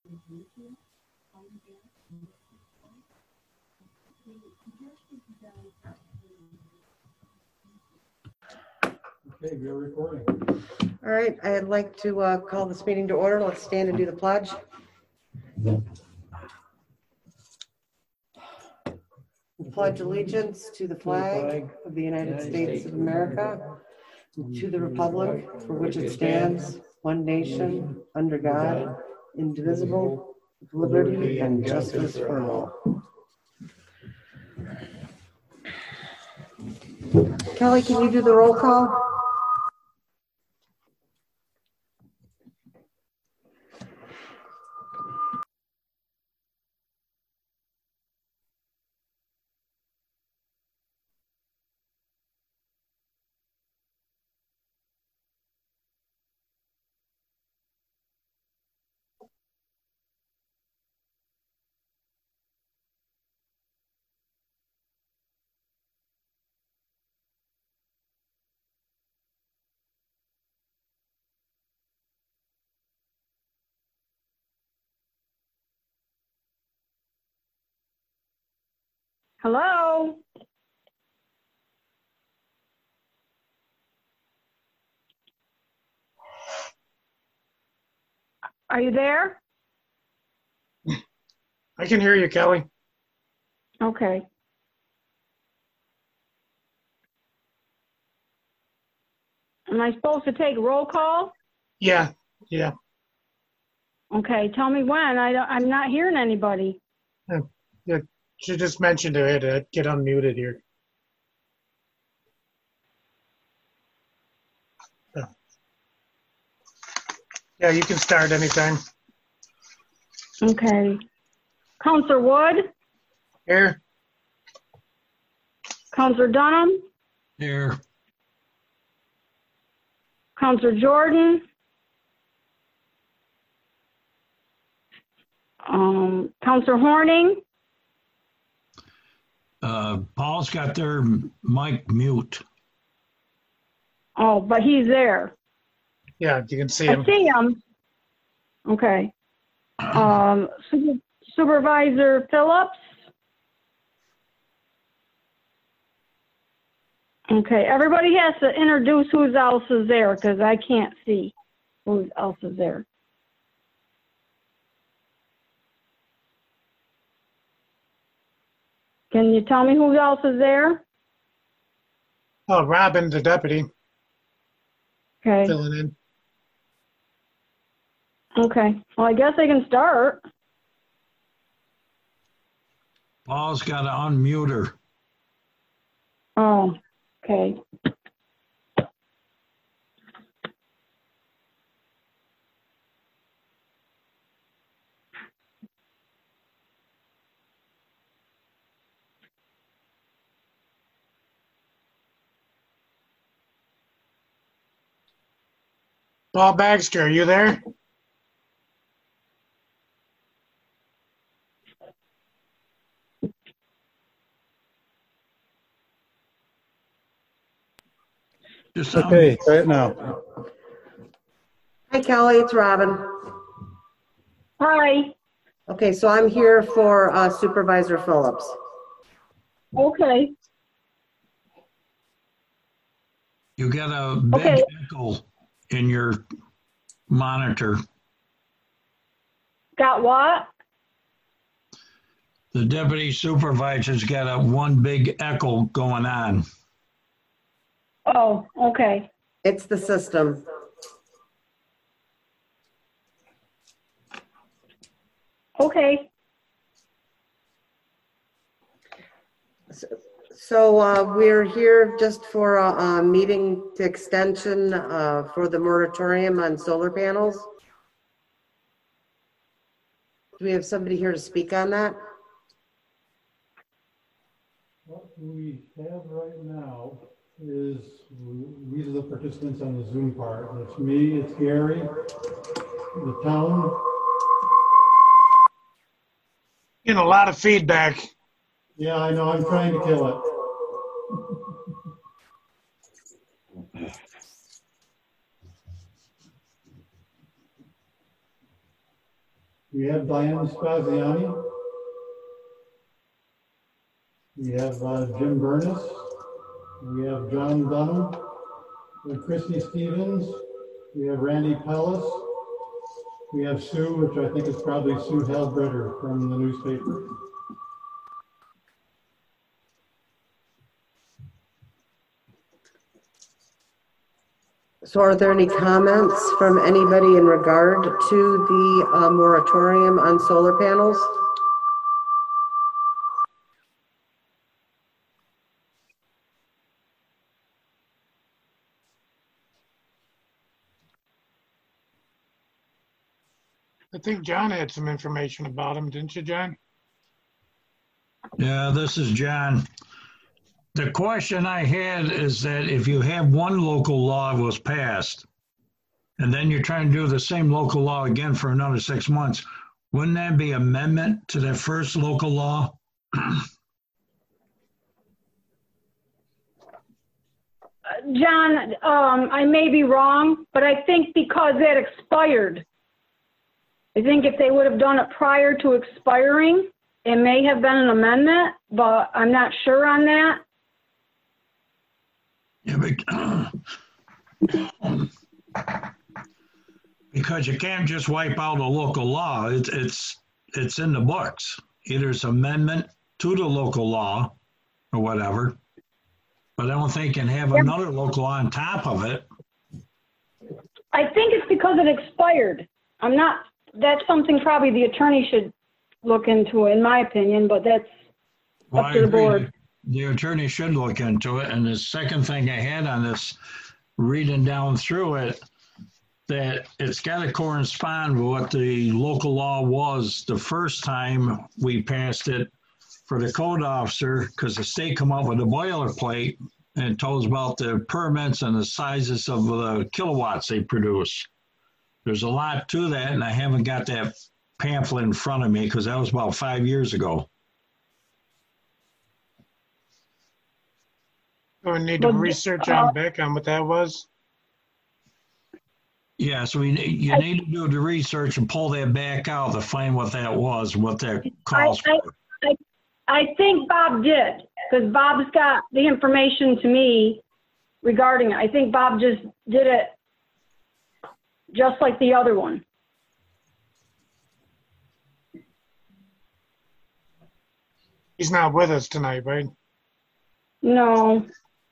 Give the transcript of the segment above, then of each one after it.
Okay, we are recording. All right, I'd like to call this meeting to order. Let's stand and do the pledge. Pledge allegiance to the flag of the United States of America, to the republic for which it stands, one nation, under God, indivisible, with liberty and justice for all. Kelly, can you do the roll call? Hello? Are you there? I can hear you, Kelly. Okay. Am I supposed to take roll call? Yeah. Okay, tell me when. I'm not hearing anybody. Yeah. She just mentioned I had to get unmuted here. Yeah, you can start anytime. Okay. Counselor Wood? Here. Counselor Dunham? Here. Counselor Jordan? Counselor Horning? Paul's got their mic mute. Oh, but he's there. Yeah, you can see him. I see him. Okay. Supervisor Phillips? Okay, everybody has to introduce who else is there because I can't see who else is there. Can you tell me who else is there? Oh, Robin, the deputy, Okay. filling in. Okay. Well, I guess I can start. Paul's got to unmute her. Oh, okay. Paul Baxter, are you there? Just Okay, try it now. Hi, Kelly, it's Robin. Hi. Okay, so I'm here for Supervisor Phillips. Okay. You got a big Okay. echo in your monitor. Got what? The deputy supervisor's got one big echo going on. Oh, okay. It's the system. Okay. So we're here just for a meeting to extension for the moratorium on solar panels. Do we have somebody here to speak on that? What we have right now is, these are the participants on the Zoom part. It's me, it's Gary, the town. Getting a lot of feedback. Yeah, I know, I'm trying to kill it. We have Diane Spaziani. We have Jim Burness. We have John Dunham. We have Christy Stevens. We have Randy Pellis. We have Sue, which I think is probably Sue Halbritter from the newspaper. So are there any comments from anybody in regard to the moratorium on solar panels? I think John had some information about him, didn't you, John? Yeah, this is John. The question I had is that if you have one local law was passed, and then you're trying to do the same local law again for another 6 months, wouldn't that be amendment to that first local law? John, I may be wrong, but I think because that expired, I think if they would have done it prior to expiring, it may have been an amendment, but I'm not sure on that. Yeah, because you can't just wipe out a local law. It's in the books. Either it's amendment to the local law or whatever, but I don't think you can have another local law on top of it. I think it's because it expired. That's something probably the attorney should look into, in my opinion, but that's up to the board. The attorney should look into it. And the second thing I had on this, reading down through it, that it's got to correspond with what the local law was the first time we passed it for the code officer, because the state come up with a boilerplate and told us about the permits and the sizes of the kilowatts they produce. There's a lot to that, and I haven't got that pamphlet in front of me because that was about 5 years ago. So we need to research on back on what that was. Yeah, so you need to do the research and pull that back out to find what that was, what that calls for. I think Bob did, because Bob's got the information to me regarding it. I think Bob just did it just like the other one. He's not with us tonight, right? No.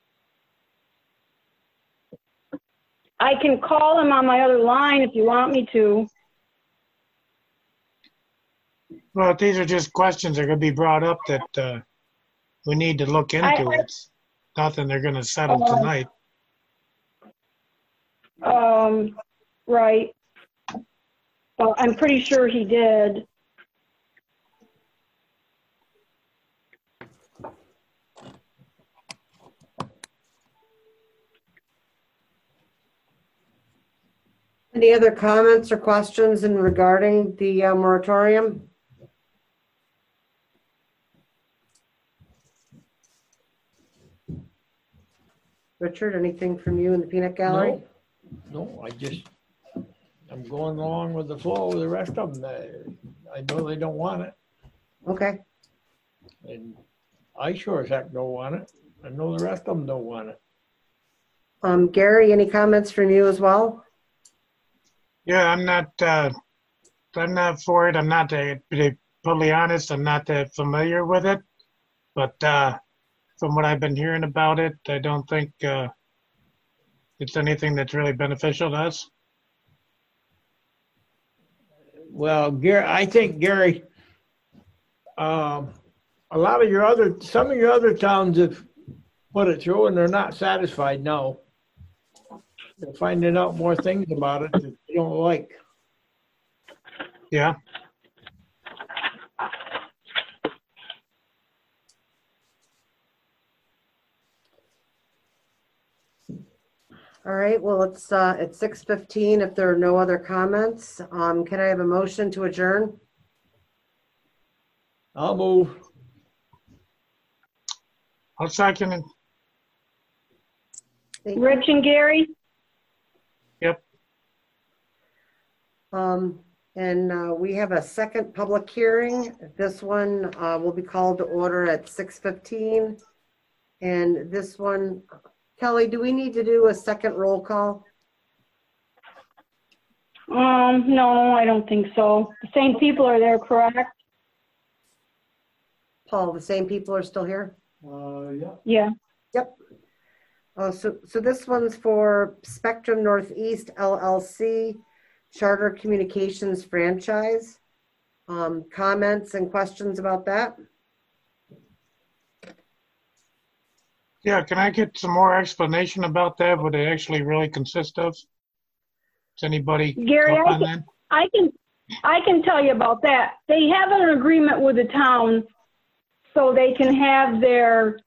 I can call him on my other line if you want me to. Well, these are just questions that are going to be brought up that we need to look into. It's nothing they're going to settle tonight. Right. Well, I'm pretty sure he did. Any other comments or questions in regarding the moratorium? Richard, anything from you in the peanut gallery? No, I'm going along with the flow of the rest of them. I know they don't want it, Okay. and I sure as heck don't want it. I know the rest of them don't want it. Gary, any comments from you as well? Yeah, I'm not for it. I'm not, to be totally honest, I'm not that familiar with it. But from what I've been hearing about it, I don't think it's anything that's really beneficial to us. Well, Gary, I think Gary, some of your other towns have put it through and they're not satisfied now. They're finding out more things about it that they don't like. Yeah. All right, well, it's 6:15. If there are no other comments, can I have a motion to adjourn? I'll move. I'll second it. Thank you. Rich and Gary? Yep. And we have a second public hearing. This one will be called to order at 6:15. And this one, Kelly, do we need to do a second roll call? No, I don't think so. The same people are there, correct? Paul, the same people are still here? Yeah. Yeah. Yep. So this one's for Spectrum Northeast LLC, Charter Communications franchise. Comments and questions about that? Yeah, can I get some more explanation about that? What they actually really consist of? Does anybody Gary, up on that? I can tell you about that. They have an agreement with the town so they can have their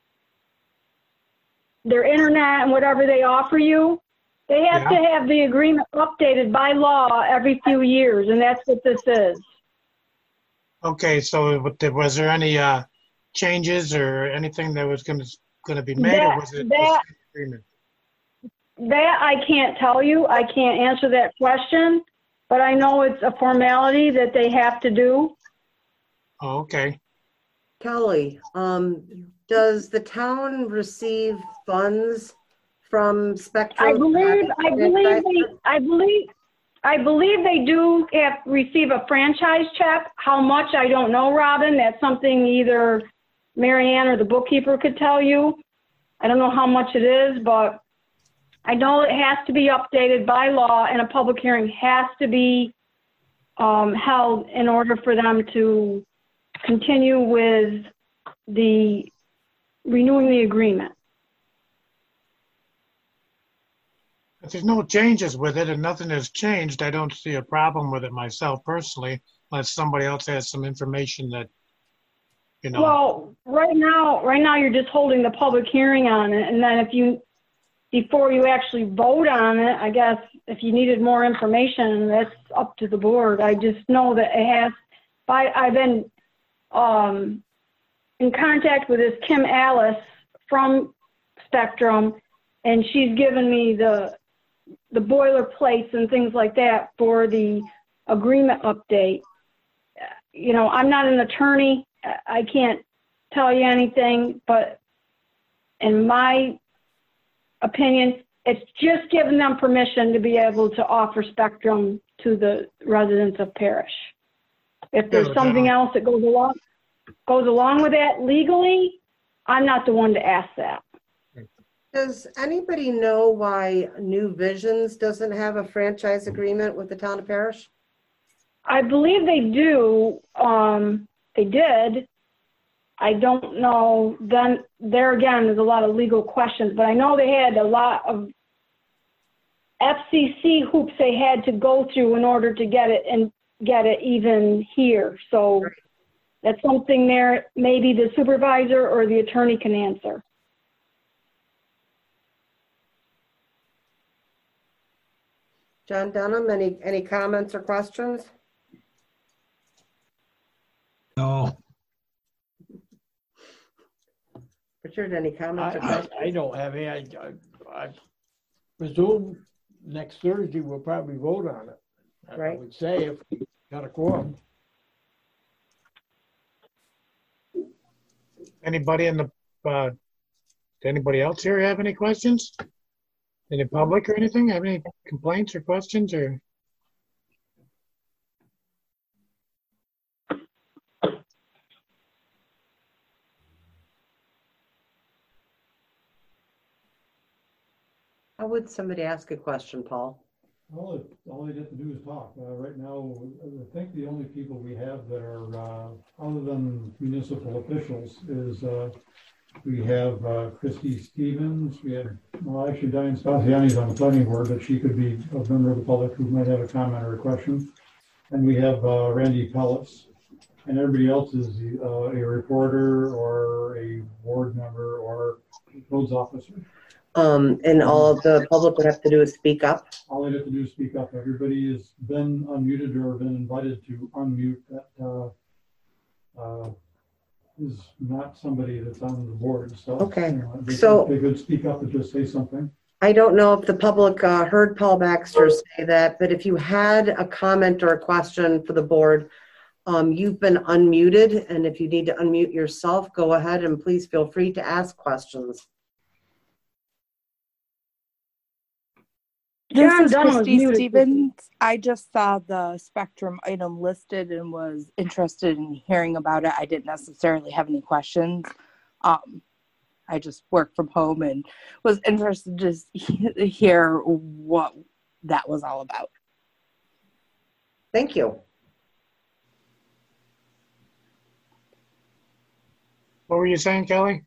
internet and whatever they offer you. They have to have the agreement updated by law every few years, and that's what this is. Okay, so was there any changes or anything that was going to be made, or was it the same agreement? That I can't tell you. I can't answer that question, but I know it's a formality that they have to do. Oh, okay. Kelly, does the town receive funds from Spectrum? I believe they do receive a franchise check. How much, I don't know, Robin. That's something either Mary Ann or the bookkeeper could tell you. I don't know how much it is, but I know it has to be updated by law, and a public hearing has to be held in order for them to continue with renewing the agreement. If there's no changes with it and nothing has changed, I don't see a problem with it myself personally, unless somebody else has some information that, you know. Well, right now you're just holding the public hearing on it, and then before you actually vote on it, I guess if you needed more information, that's up to the board. I just know that I've been in contact with this Kim Alice from Spectrum, and she's given me the boilerplates and things like that for the agreement update. You know, I'm not an attorney. I can't tell you anything, but in my opinion, it's just giving them permission to be able to offer Spectrum to the residents of Parrish. If there's something else that goes along with that legally, I'm not the one to ask that. Does anybody know why New Visions doesn't have a franchise agreement with the town of Parrish? I believe they do. They did. I don't know. Then there again, there's a lot of legal questions, but I know they had a lot of FCC hoops they had to go through in order to get it even here. So that's something there maybe the supervisor or the attorney can answer. John Dunham, any comments or questions? No. Richard, any comments or questions? I don't have any. I presume next Thursday we'll probably vote on it. Right. I would say if we got a quorum. Anybody anybody else here have any questions? Any public or anything? Have any complaints or questions or? How would somebody ask a question, Paul? All they have to do is talk. Right now, I think the only people we have that are, other than municipal officials, is we have Christy Stevens. We have, well, actually, Diane Spaziani's on the planning board, but she could be a member of the public who might have a comment or a question. And we have Randy Pellis. And everybody else is a reporter or a board member or codes officer. And all the public would have to do is speak up. All they have to do is speak up. Everybody has been unmuted or been invited to unmute. That is not somebody that's on the board. So, okay. They could speak up and just say something. I don't know if the public heard Paul Baxter say that, but if you had a comment or a question for the board, you've been unmuted, and if you need to unmute yourself, go ahead and please feel free to ask questions. This John is Dunn was Christy muted. Stevens. I just saw the Spectrum item listed and was interested in hearing about it. I didn't necessarily have any questions. I just work from home and was interested to hear what that was all about. Thank you. What were you saying, Kelly?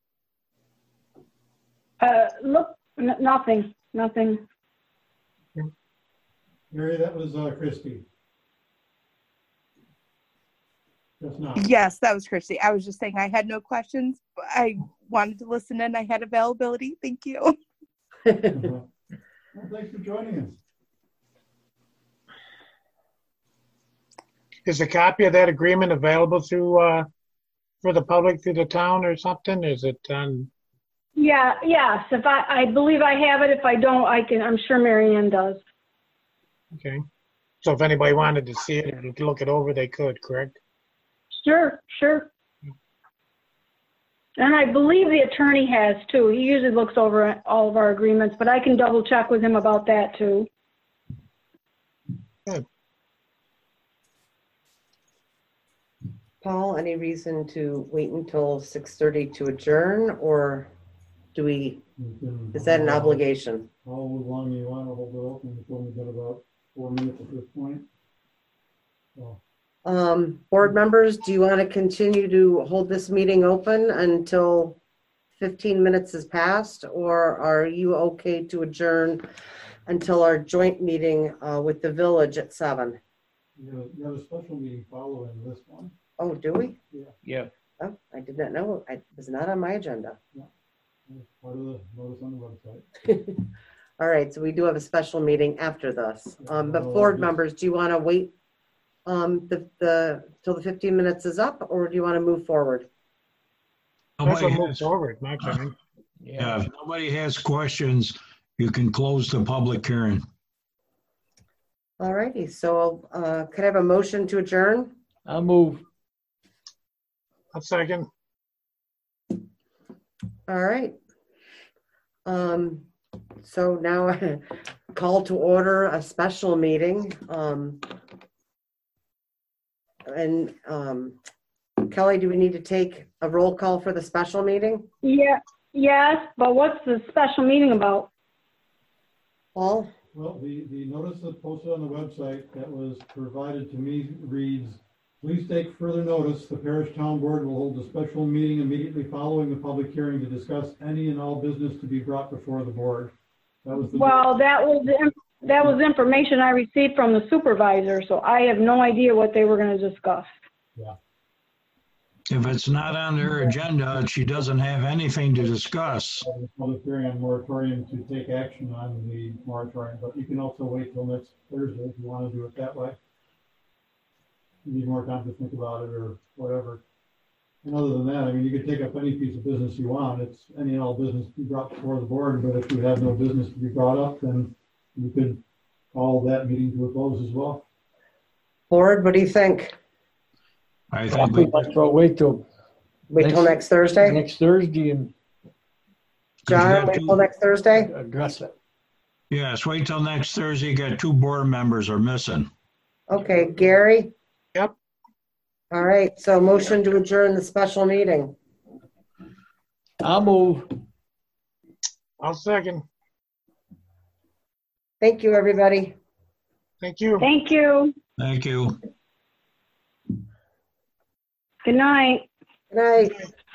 Look, nothing. Mary, that was Christy. Just now. Yes, that was Christy. I was just saying I had no questions, but I wanted to listen and I had availability. Thank you. Well, thanks for joining us. Is a copy of that agreement available through for the public through the town or something? Is it on? Yeah, yes. If I believe I have it. If I don't, I'm sure Mary Ann does. Okay. So if anybody wanted to see it or to look it over, they could, correct? Sure. And I believe the attorney has too. He usually looks over all of our agreements, but I can double check with him about that too. Good. Paul, any reason to wait until 6:30 to adjourn, or is that an obligation? How long you want to hold it open? We've only got about 4 minutes at this point. So. Board members, do you want to continue to hold this meeting open until 15 minutes has passed, or are you okay to adjourn until our joint meeting with the village at 7? You have a special meeting following this one. Oh, do we? Yeah. Oh, I did not know. It was not on my agenda. It's part of the notice on the website. All right, so we do have a special meeting after this. But board members, do you want to wait till the 15 minutes is up, or do you want to move forward? That's what moves forward, my opinion. Yeah, if nobody has questions, you can close the public hearing. All righty, so could I have a motion to adjourn? I'll move. A second. All right. So now call to order a special meeting. Kelly, do we need to take a roll call for the special meeting? Yeah, yes, but what's the special meeting about? Paul? Well, the notice that's posted on the website that was provided to me reads, please take further notice. The Parish Town Board will hold a special meeting immediately following the public hearing to discuss any and all business to be brought before the board. That was the that was information I received from the supervisor, so I have no idea what they were going to discuss. Yeah. If it's not on their agenda, she doesn't have anything to discuss. Public hearing on moratorium to take action on the moratorium, but you can also wait till next Thursday if you want to do it that way. You need more time to think about it or whatever. And other than that, I mean, you could take up any piece of business you want. It's any and all business to be brought before the board, but if you have no business to be brought up, then you could call that meeting to a close as well. Board, what do you think? I think we Wait till next Thursday? Next Thursday and John, wait till next Thursday? address it. Yes, wait till next Thursday. Got 2 board members are missing. Okay, Gary? Yep. All right, so motion to adjourn the special meeting. I'll move. I'll second. Thank you, everybody. Thank you. Thank you. Thank you. Good night. Good night.